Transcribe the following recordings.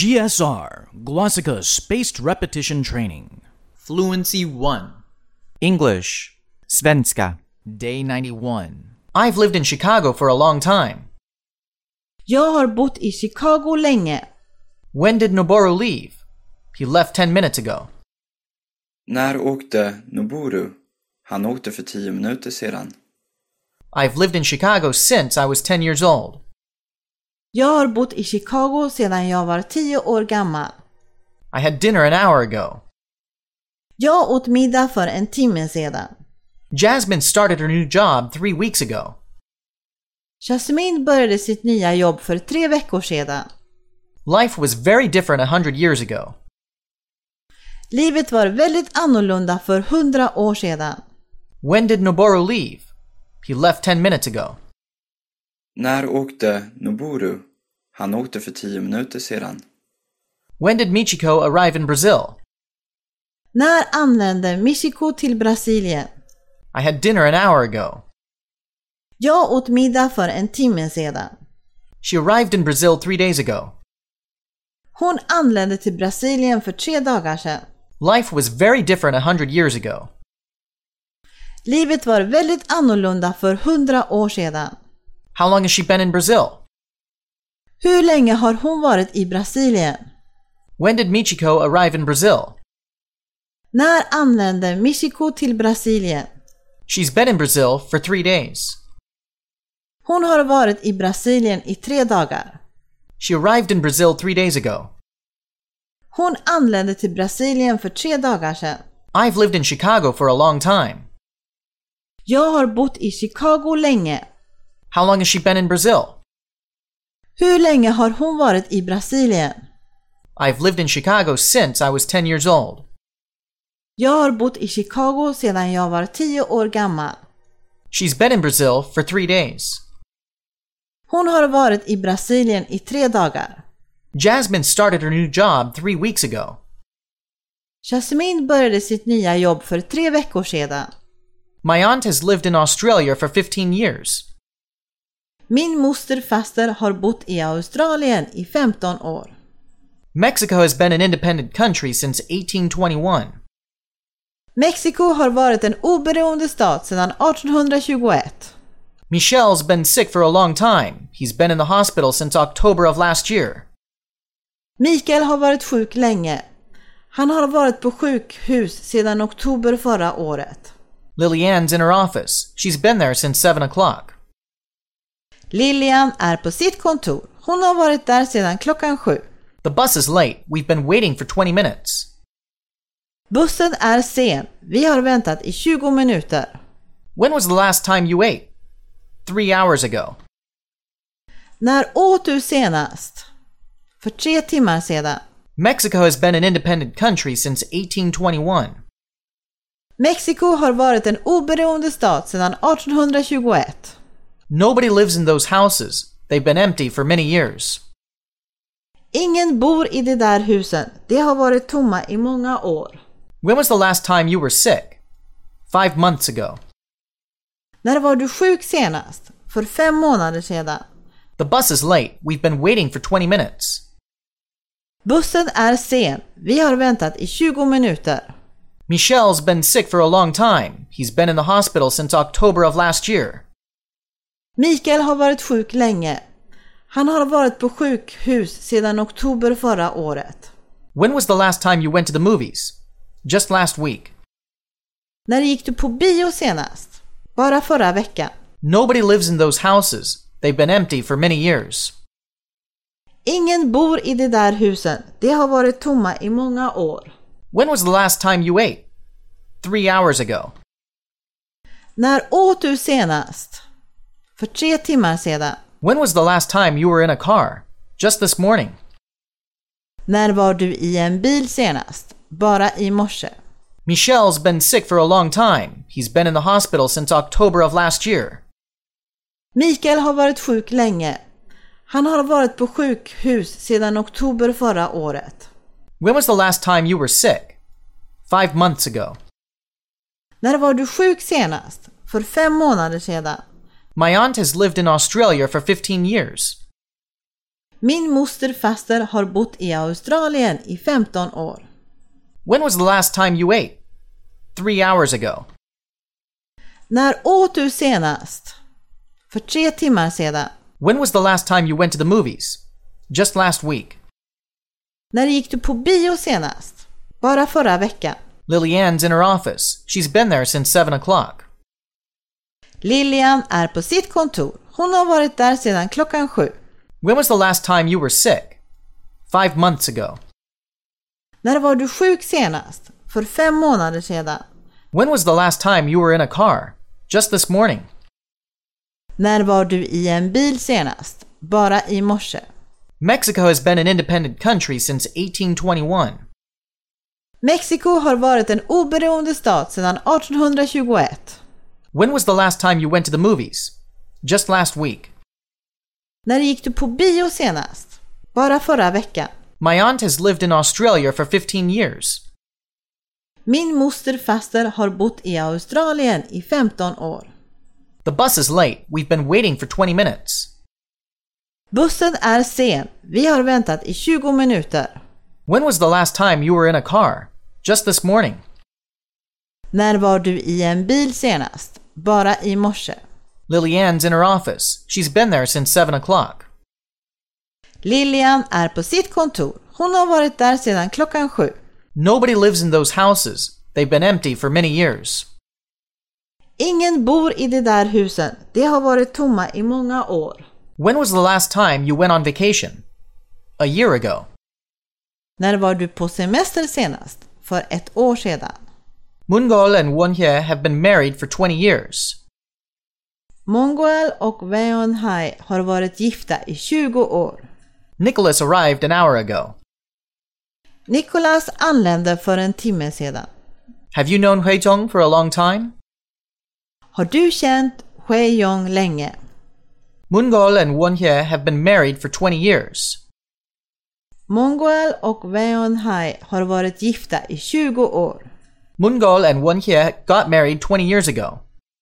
GSR, Glossika Spaced Repetition Training. Fluency 1. English. Svenska. Day 91. I've lived in Chicago for a long time. Jag har bott i Chicago länge. When did Noboru leave? He left 10 minutes ago. När åkte Noboru? Han åkte för 10 minuter sedan. I've lived in Chicago since I was 10 years old. Jag har bott i Chicago sedan jag var 10 år gammal. I had dinner an hour ago. Jag åt middag för en timme sedan. Jasmine started her new job 3 weeks ago. Jasmine började sitt nya jobb för 3 veckor sedan. Life was very different 100 years ago. Livet var väldigt annorlunda för 100 år sedan. When did Noboru leave? He left 10 minutes ago. När åkte Noboru? Han åkte för 10 minuter sedan. When did Michiko arrive in Brazil? När anlände Michiko till Brasilien? I had dinner an hour ago. Jag åt middag för en timme sedan. She arrived in Brazil 3 days ago. Hon anlände till Brasilien för 3 dagar sedan. Life was very different 100 years ago. Livet var väldigt annorlunda för 100 år sedan. How long has she been in Brazil? Hur länge har hon varit i Brasilien? When did Michiko arrive in Brazil? När anlände Michiko till Brasilien? She's been in Brazil for 3 days. Hon har varit i Brasilien i 3 dagar. She arrived in Brazil 3 days ago. Hon anlände till Brasilien för 3 dagar sedan. I've lived in Chicago for a long time. Jag har bott i Chicago länge. How long has she been in Brazil? Hur länge har hon varit i Brasilien? I've lived in Chicago since I was 10 years old. Jag har bott i Chicago sedan jag var 10 år gammal. She's been in Brazil for 3 days. Hon har varit i Brasilien i 3 dagar. Jasmine started her new job 3 weeks ago. Jasmine började sitt nya jobb för 3 veckor sedan. My aunt has lived in Australia for 15 years. Min moster faster har bott i Australien i 15 år. Mexico has been an independent country since 1821. Mexiko har varit en oberoende stat sedan 1821. Michel's been sick for a long time. He's been in the hospital since October of last year. Mikael har varit sjuk länge. Han har varit på sjukhus sedan oktober förra året. Lillian's in her office. She's been there since 7 o'clock. Lilian är på sitt kontor. Hon har varit där sedan klockan 7. The bus is late. We've been waiting for 20 minutes. Bussen är sen. Vi har väntat i 20 minuter. When was the last time you ate? 3 hours ago. När åt du senast? För 3 timmar sedan. Mexico has been an independent country since 1821. Mexiko har varit en oberoende stat sedan 1821. Nobody lives in those houses. They've been empty for many years. Ingen bor i de där husen. De har varit tomma i många år. When was the last time you were sick? 5 months ago. När var du sjuk senast? För 5 månader sedan. The bus is late. We've been waiting for 20 minutes. Bussen är sen. Vi har väntat i 20 minuter. Michel's been sick for a long time. He's been in the hospital since October of last year. Mikael har varit sjuk länge. Han har varit på sjukhus sedan oktober förra året. When was the last time you went to the movies? Just last week. När gick du på bio senast? Bara förra veckan. Nobody lives in those houses. They've been empty for many years. Ingen bor i de där husen. De har varit tomma i många år. When was the last time you ate? 3 hours ago. När åt du senast? För 3 timmar sedan. When was the last time you were in a car? Just this morning. När var du i en bil senast? Bara i morse. Michel's been sick for a long time. He's been in the hospital since October of last year. Mikael har varit sjuk länge. Han har varit på sjukhus sedan oktober förra året. When was the last time you were sick? 5 months ago. När var du sjuk senast? För 5 månader sedan. My aunt has lived in Australia for 15 years. Min mosterfaster har bott i Australien i 15 år. When was the last time you ate? 3 hours ago. När åt du senast? För 3 timmar sedan. When was the last time you went to the movies? Just last week. När gick du på bio senast? Bara förra veckan. Lillian's in her office. She's been there since 7 o'clock. Lilian är på sitt kontor. Hon har varit där sedan klockan 7. When was the last time you were sick? 5 months ago. När var du sjuk senast? För 5 månader sedan. When was the last time you were in a car? Just this morning. När var du i en bil senast? Bara i morse. Mexico has been an independent country since 1821. Mexiko har varit en oberoende stat sedan 1821. When was the last time you went to the movies? Just last week. När gick du på bio senast? Bara förra veckan. My aunt has lived in Australia for 15 years. Min mosterfaster har bott i Australien i 15 år. The bus is late. We've been waiting for 20 minutes. Bussen är sen. Vi har väntat i 20 minuter. When was the last time you were in a car? Just this morning. När var du i en bil senast? Bara i morse. Lillian's in her office. She's been there since 7 o'clock. Lilian är på sitt kontor. Hon har varit där sedan klockan 7. Nobody lives in those houses. They've been empty for many years. Ingen bor i de där husen. De har varit tomma i många år. When was the last time you went on vacation? A year ago. När var du på semester senast? För 1 år sedan. Mungol and Wonhye have been married for 20 years. Mongoel och Weonhai har varit gifta i 20 år. Nicholas arrived an hour ago. Nicholas anlände för en timme sedan. Have you known Huitong for a long time? Har du känt Huiyong länge? Mungol and Wonhye have been married for 20 years. Mongoel och Weonhai har varit gifta i 20 år. Mungol and Wonhye got married 20 years ago.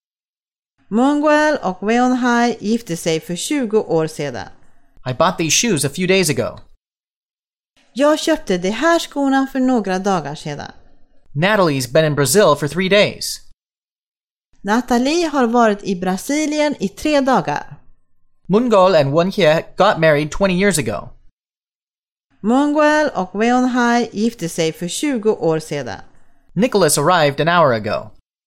Mongoel och Weonhai gifte sig för 20 år sedan. I bought these shoes a few days ago. Jag köpte de här skorna för några dagar sedan. Natalie's been in Brazil for 3 days. Natalie har varit i Brasilien i 3 dagar. Mungol and Wonhye got married 20 years ago. Mongoel och Weonhai gifte sig för 20 år sedan. Nicholas arrived an hour ago.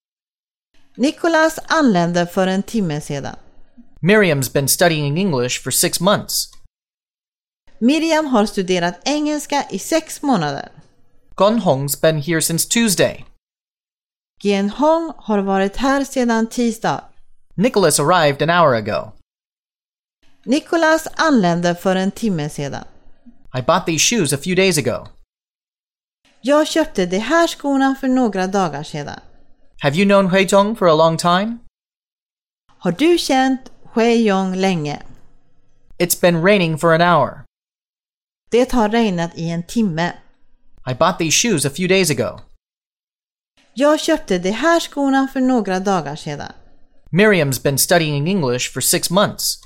Nicholas anlände för en timme sedan. Miriam's been studying English for 6 months. Miriam har studerat engelska i 6 månader. Gonhong's been here since Tuesday. Genhong har varit här sedan tisdag. Nicholas arrived an hour ago. Nicholas anlände för en timme sedan. I bought these shoes a few days ago. Jag köpte de här skorna för några dagar sedan. Have you known Huitong for a long time? Har du känt Huiyong länge? It's been raining for an hour. Det har regnat i en timme. I bought these shoes a few days ago. Jag köpte de här skorna för några dagar sedan. Miriam's been studying English for 6 months.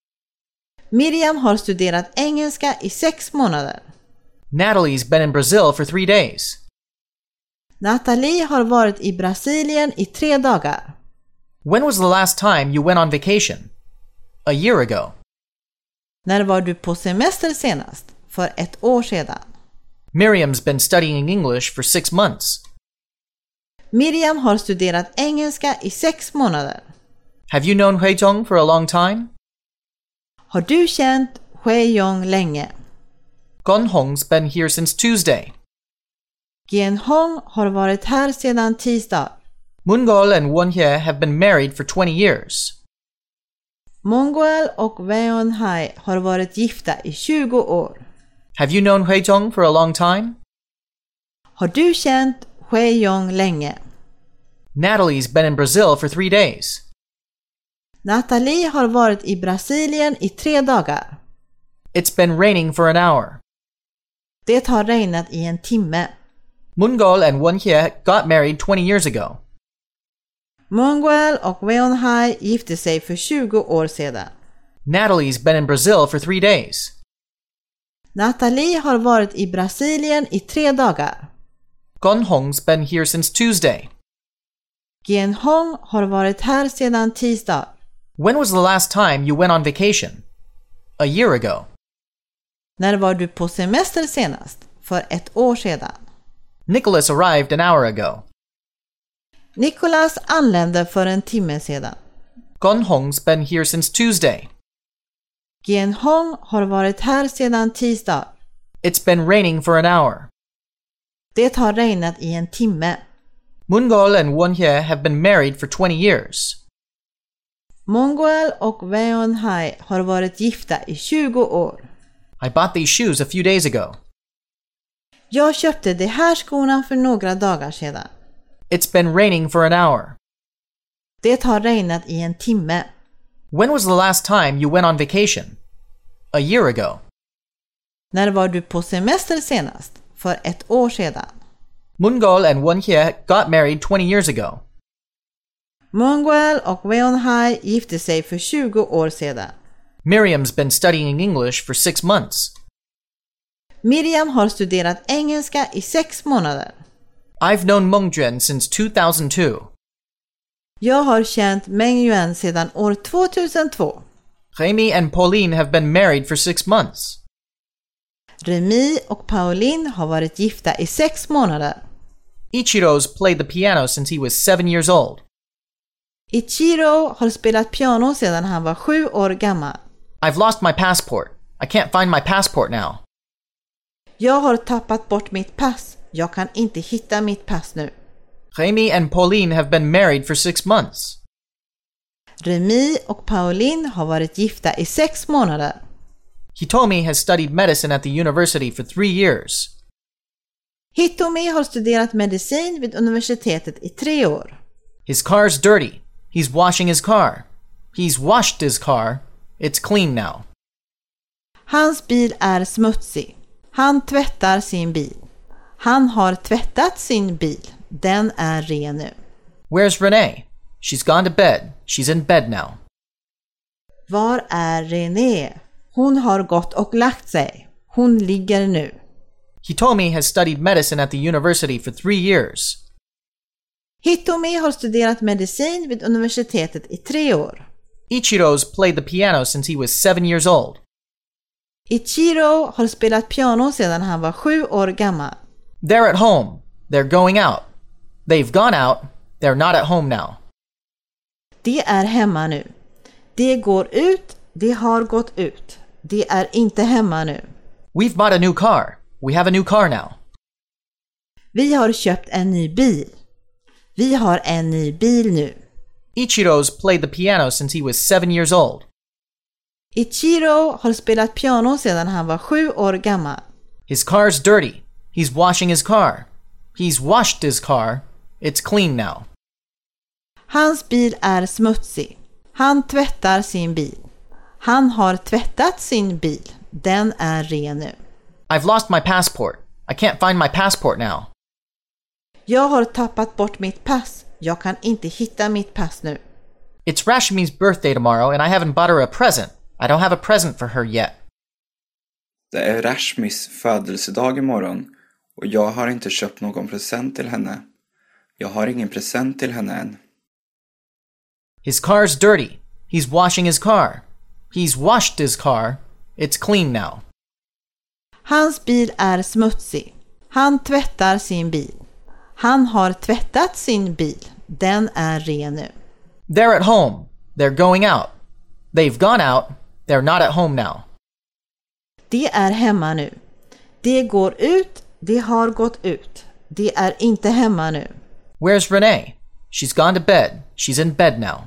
Miriam har studerat engelska i 6 månader. Natalie's been in Brazil for 3 days. Natalie har varit i Brasilien i 3 dagar. When was the last time you went on vacation? A year ago. När var du på semester senast? För 1 år sedan. Miriam's been studying English for 6 months. Miriam har studerat engelska i 6 månader. Have you known Huitong for a long time? Har du känt Huiyong länge? Gonhong's been here since Tuesday. Genhong har varit här sedan tisdag. Mungol and Wonhye have been married for 20 years. Mongoel och Weonhai har varit gifta i 20 år. Have you known Huitong for a long time? Har du känt Huiyong länge? Natalie's been in Brazil for 3 days. Natalie har varit i Brasilien i 3 dagar. It's been raining for an hour. Det har regnat i en timme. Mungol and Wonhye got married 20 years ago. Mongoel och Weonhai gifte sig för 20 år sedan. Natalie's been in Brazil for 3 days. Nathalie har varit i Brasilien i 3 dagar. Gon Hong's been here since Tuesday. Gen Hong har varit här sedan tisdag. When was the last time you went on vacation? A year ago. När var du på semester senast? För 1 år sedan. Nicholas arrived an hour ago. Nicholas anlände för 1 timme sedan. Gon Hong's been here since Tuesday. Gen Hong har varit här sedan tisdag. It's been raining for an hour. Det har regnat i 1 timme. Mungol and Wonhye have been married for 20 years. Mongoel och Weonhai har varit gifta i 20 år. I bought these shoes a few days ago. Jag köpte de här skorna för några dagar sedan. It's been raining for an hour. Det har regnat i 1 timme. When was the last time you went on vacation? A year ago. När var du på semester senast? För 1 år sedan. Mungol and Wonhye got married 20 years ago. Mongoel och Weonhai gifte sig för 20 år sedan. Miriam's been studying English for 6 months. Miriam har studerat engelska i 6 månader. I've known Mengjuan since 2002. Jag har känt Meng Yuan sedan år 2002. Remy and Pauline have been married for 6 months. Remy och Pauline har varit gifta i 6 månader. Ichiro's played the piano since he was 7 years old. Ichiro har spelat piano sedan han var 7 år gammal. I've lost my passport. I can't find my passport now. Jag har tappat bort mitt pass. Jag kan inte hitta mitt pass nu. Remy and Pauline have been married for 6 months. Remy och Pauline har varit gifta i 6 månader. Hitomi has studied medicine at the university for 3 years. Hitomi har studerat medicin vid universitetet i 3 år. His car's dirty. He's washing his car. He's washed his car. It's clean now. Hans bil är smutsig. Han tvättar sin bil. Han har tvättat sin bil. Den är ren nu. Where's Renee? She's gone to bed. She's in bed now. Var är René? Hon har gått och lagt sig. Hon ligger nu. Hitomi has studied medicine at the university for 3 years. Hitomi har studerat medicin vid universitetet i 3 år. Ichiro's played the piano since he was 7 years old. Ichiro har spelat piano sedan han var 7 år gammal. They're at home. They're going out. They've gone out. They're not at home now. De är hemma nu. De går ut. De har gått ut. De är inte hemma nu. We've bought a new car. We have a new car now. Vi har köpt en ny bil. Vi har en ny bil nu. Ichiro's played the piano since he was 7 years old. Ichiro har spelat piano sedan han var 7 år gammal. His car's dirty. He's washing his car. He's washed his car. It's clean now. Hans bil är smutsig. Han tvättar sin bil. Han har tvättat sin bil. Den är ren nu. I've lost my passport. I can't find my passport now. Jag har tappat bort mitt pass. Jag kan inte hitta mitt pass nu. It's Rashmi's birthday tomorrow and I haven't bought her a present. I don't have a present for her yet. Det är Rashmis födelsedag imorgon och jag har inte köpt någon present till henne. Jag har ingen present till henne än. His car's dirty. He's washing his car. He's washed his car. It's clean now. Hans bil är smutsig. Han tvättar sin bil. Han har tvättat sin bil. Den är ren nu. They're at home. They're going out. They've gone out. They're not at home now. De är hemma nu. De går ut. De har gått ut. De är inte hemma nu. Where's Renee? She's gone to bed. She's in bed now.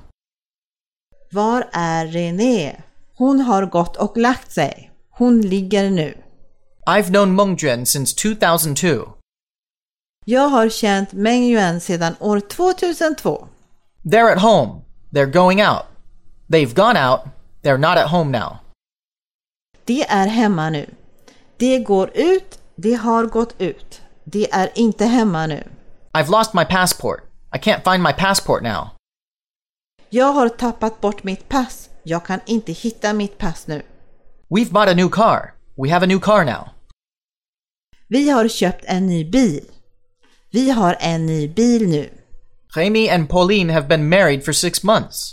Var är René? Hon har gått och lagt sig. Hon ligger nu. I've known Mengjuan since 2002. Jag har känt Meng Yuan sedan år 2002. They're at home. They're going out. They've gone out. They're not at home now. De är hemma nu. De går ut. De har gått ut. De är inte hemma nu. I've lost my passport. I can't find my passport now. Jag har tappat bort mitt pass. Jag kan inte hitta mitt pass nu. We've bought a new car. We have a new car now. Vi har köpt en ny bil. Vi har en ny bil nu. Remy and Pauline have been married for 6 months.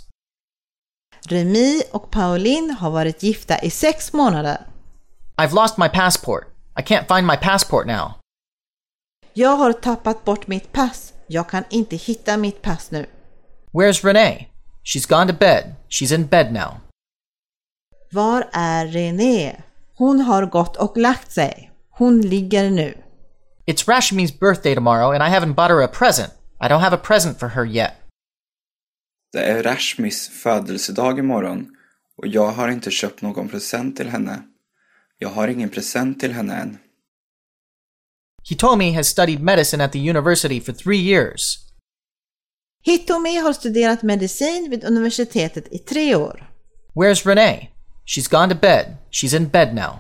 Remy och Pauline har varit gifta i 6 månader. I've lost my passport. I can't find my passport now. Jag har tappat bort mitt pass. Jag kan inte hitta mitt pass nu. Where's Renee? She's gone to bed. She's in bed now. Var är René? Hon har gått och lagt sig. Hon ligger nu. It's Rashmi's birthday tomorrow and I haven't bought her a present. I don't have a present for her yet. Det är Rashmis födelsedag imorgon och jag har inte köpt någon present till henne. Jag har ingen present till henne än. Hitomi has studied medicine at the university for 3 years. Hitomi har studerat medicin vid universitetet i 3 år. Where's Renee? She's gone to bed. She's in bed now.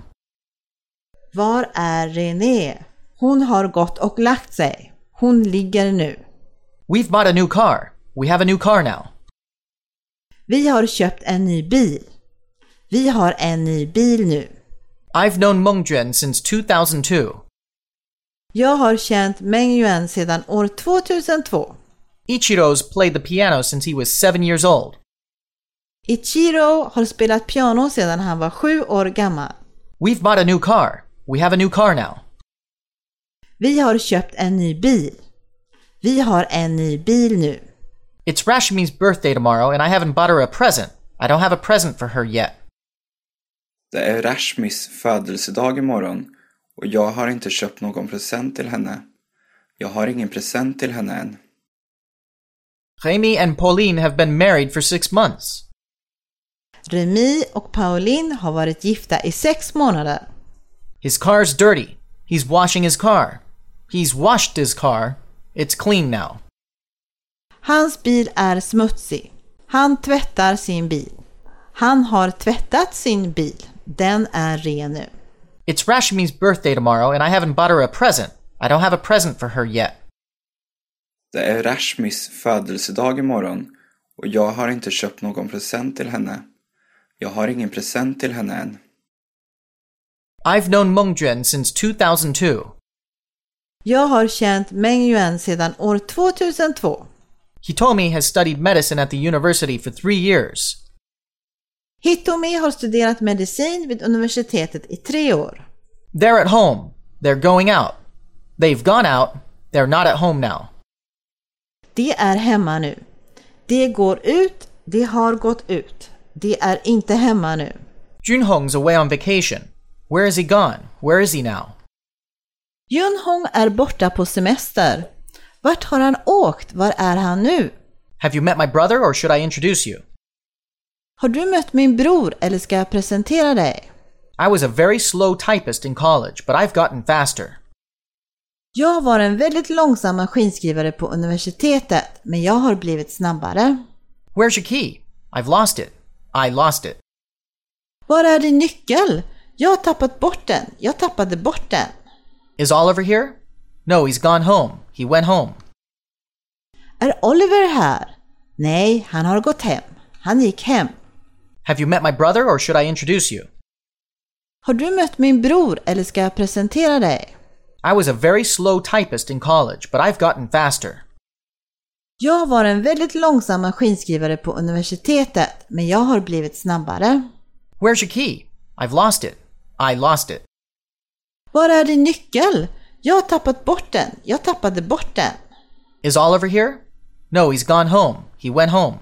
Var är René? Hon har gått och lagt sig. Hon ligger nu. We've bought a new car. We have a new car now. Vi har köpt en ny bil. Vi har en ny bil nu. I've known Mengjuan since 2002. Jag har känt Mengyuan sedan år 2002. Ichiro's played the piano since he was 7 years old. Ichiro har spelat piano sedan han var 7 år gammal. We've bought a new car. We have a new car now. Vi har köpt en ny bil. Vi har en ny bil nu. It's Rashmi's birthday tomorrow and I haven't bought her a present. I don't have a present for her yet. Det är Rashmis födelsedag imorgon och jag har inte köpt någon present till henne. Jag har ingen present till henne än. Remy and Pauline have been married for 6 months. Remy och Pauline har varit gifta i 6 månader. His car's dirty. He's washing his car. He's washed his car. It's clean now. Hans bil är smutsig. Han tvättar sin bil. Han har tvättat sin bil. Den är ren nu. It's Rashmi's birthday tomorrow and I haven't bought her a present. I don't have a present for her yet. Det är Rashmis födelsedag imorgon och jag har inte köpt någon present till henne. Jag har ingen present till henne än. I've known Mengjuan since 2002. Jag har känt Mengyuan sedan år 2002. Hitomi has studied medicine at the university for 3 years. Hitomi har studerat medicin vid universitetet i 3 år. They're at home. They're going out. They've gone out. They're not at home now. Det är hemma nu. Det går ut. Det har gått ut. Det är inte hemma nu. Junhong's away on vacation. Where is he gone? Where is he now? Junhong är borta på semester. Vart har han åkt? Var är han nu? Have you met my brother or should I introduce you? Har du mött min bror eller ska jag presentera dig? I was a very slow typist in college, but I've gotten faster. Jag var en väldigt långsam maskinskrivare på universitetet, men jag har blivit snabbare. Where's your key? I've lost it. I lost it. Var är din nyckel? Jag har tappat bort den. Jag tappade bort den. Is Oliver here? No, he's gone home. He went home. Är Oliver här? Nej, han har gått hem. Han gick hem. Have you met my brother or should I introduce you? Har du mött min bror eller ska jag presentera dig? I was a very slow typist in college, but I've gotten faster. Jag var en väldigt långsam maskinskrivare på universitetet, men jag har blivit snabbare. Where's your key? I've lost it. I lost it. Var är din nyckel? Jag har tappat bort den. Jag tappade bort den. Is Oliver here? No, he's gone home. He went home.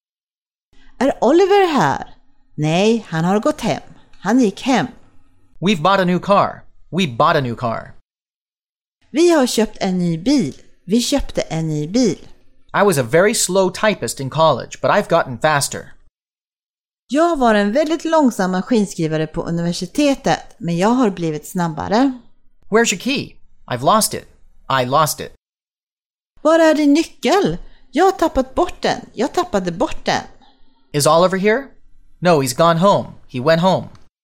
Är Oliver här? Nej, han har gått hem. Han gick hem. We've bought a new car. We bought a new car. Vi har köpt en ny bil. Vi köpte en ny bil. I was a very slow typist in college, but I've gotten faster. Jag var en väldigt långsam maskinskrivare på universitetet, men jag har blivit snabbare. Where's your key? I've lost it. I lost it. Var är din nyckel? Jag har tappat bort den. Jag tappade bort den. Is Oliver here? No, he's gone home. He went home.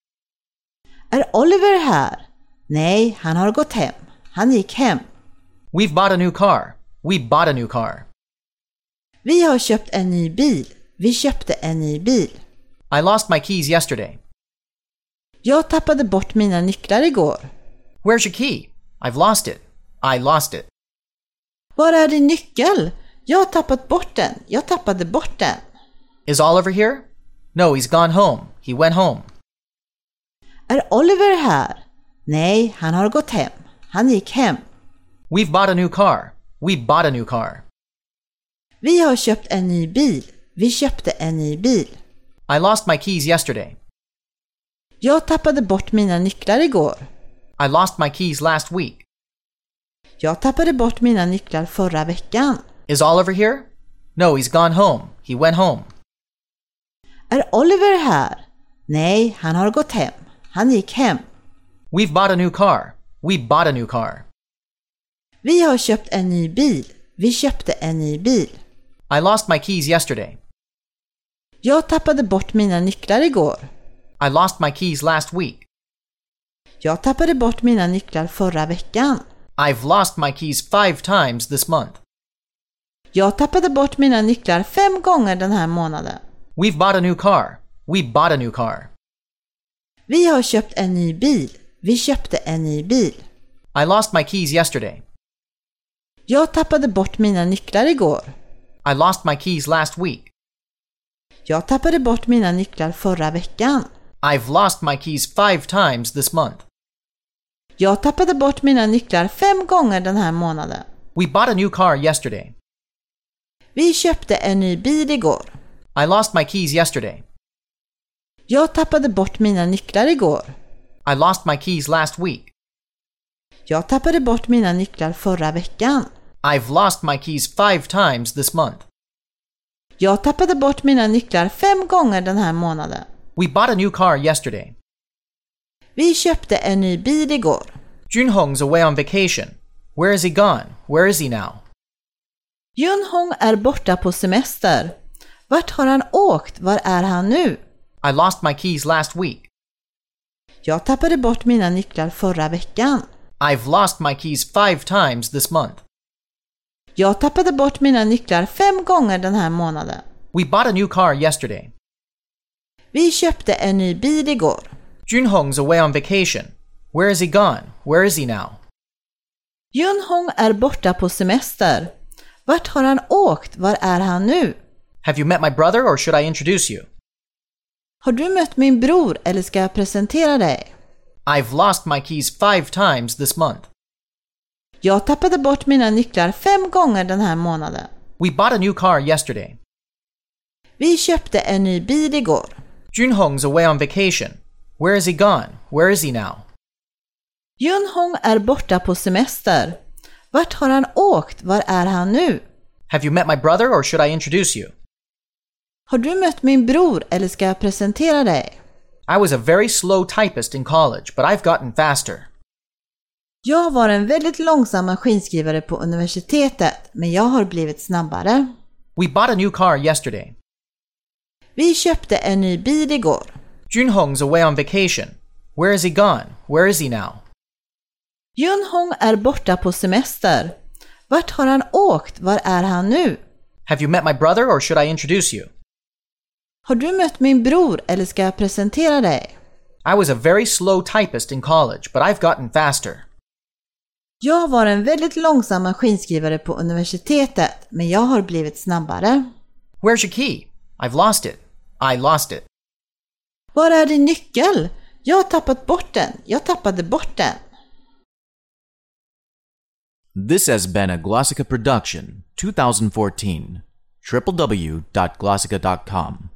Är Oliver här? Nej, han har gått hem. Han gick hem. We've bought a new car. We bought a new car. Vi har köpt en ny bil. Vi köpte en ny bil. I lost my keys yesterday. Jag tappade bort mina nycklar igår. Where's your key? I've lost it. I lost it. Var är din nyckel? Jag har tappat bort den. Jag tappade bort den. Is Oliver here? No, he's gone home. He went home. Är Oliver här? Nej, han har gått hem. Han gick hem. We've bought a new car. We bought a new car. Vi har köpt en ny bil. Vi köpte en ny bil. I lost my keys yesterday. Jag tappade bort mina nycklar igår. I lost my keys last week. Jag tappade bort mina nycklar förra veckan. Is Oliver here? No, he's gone home. He went home. Är Oliver här? Nej, han har gått hem. Han gick hem. We've bought a new car. We bought a new car. Vi har köpt en ny bil. Vi köpte en ny bil. I lost my keys yesterday. Jag tappade bort mina nycklar igår. I lost my keys last week. Jag tappade bort mina nycklar förra veckan. I've lost my keys 5 times this month. Jag tappade bort mina nycklar 5 gånger den här månaden. We've bought a new car. We bought a new car. Vi har köpt en ny bil. Vi köpte en ny bil. I lost my keys yesterday. Jag tappade bort mina nycklar igår. I lost my keys last week. Jag tappade bort mina nycklar förra veckan. I've lost my keys 5 times this month. Jag tappade bort mina nycklar 5 gånger den här månaden. We bought a new car yesterday. Vi köpte en ny bil igår. I lost my keys yesterday. Jag tappade bort mina nycklar igår. I lost my keys last week. Jag tappade bort mina nycklar förra veckan. I've lost my keys 5 times this month. Jag tappade bort mina nycklar 5 gånger den här månaden. We bought a new car yesterday. Vi köpte en ny bil igår. Junhong's away on vacation. Where is he gone? Where is he now? Junhong är borta på semester. Vart har han åkt? Var är han nu? I lost my keys last week. Jag tappade bort mina nycklar förra veckan. I've lost my keys 5 times this month. Jag tappade bort mina nycklar 5 gånger den här månaden. We bought a new car yesterday. Vi köpte en ny bil igår. Junhong's away on vacation. Where is he gone? Where is he now? Junhong är borta på semester. Vart har han åkt? Var är han nu? Have you met my brother or should I introduce you? Har du mött min bror eller ska jag presentera dig? I've lost my keys 5 times this month. Jag tappade bort mina nycklar 5 gånger den här månaden. We bought a new car yesterday. Vi köpte en ny bil igår. Junhong's away on vacation. Where is he gone? Where is he now? Junhong är borta på semester. Vart har han åkt? Var är han nu? Have you met my brother or should I introduce you? Har du mött min bror eller ska jag presentera dig? I was a very slow typist in college, but I've gotten faster. Jag var en väldigt långsam maskinskrivare på universitetet, men jag har blivit snabbare. We bought a new car yesterday. Vi köpte en ny bil igår. Junhong's away on vacation. Where is he gone? Where is he now? Junhong är borta på semester. Vart har han åkt? Var är han nu? Have you met my brother or should I introduce you? Har du mött min bror eller ska jag presentera dig? I was a very slow typist in college, but I've gotten faster. Jag var en väldigt långsam maskinskrivare på universitetet, men jag har blivit snabbare. Where's your key? I've lost it. I lost it. Var är din nyckel? Jag har tappat bort den. Jag tappade bort den. This has been a Glossica production, 2014. www.glossica.com